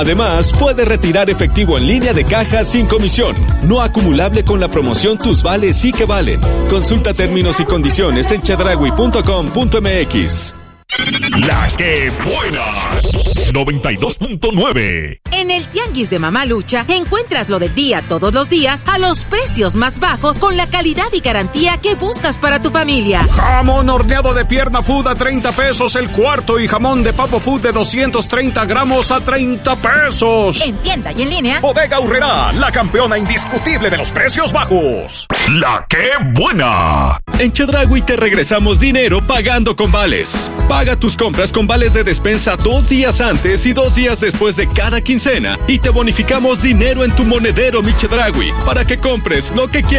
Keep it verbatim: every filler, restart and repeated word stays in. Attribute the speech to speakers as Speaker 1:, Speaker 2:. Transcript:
Speaker 1: Además, puedes retirar efectivo en línea de caja sin comisión. No acumulable con la promoción Tus Vales sí que valen. Consulta términos y condiciones en chedraui punto com punto m x.
Speaker 2: La que buena. noventa y dos punto nueve.
Speaker 3: En el Tianguis de Mamalucha encuentras lo del día todos los días a los precios más bajos con la calidad y garantía que buscas para tu familia.
Speaker 4: Jamón horneado de pierna food a treinta pesos el cuarto y jamón de pavo food de doscientos treinta gramos a treinta pesos.
Speaker 3: En tienda y en línea.
Speaker 4: Bodega Aurrerá, la campeona indiscutible de los precios bajos.
Speaker 2: La que buena.
Speaker 1: En Chedraui te regresamos dinero pagando con vales. Paga tus compras con vales de despensa dos días antes y dos días después de cada quincena y te bonificamos dinero en tu monedero, mi Chedraui, para que compres lo que quieras.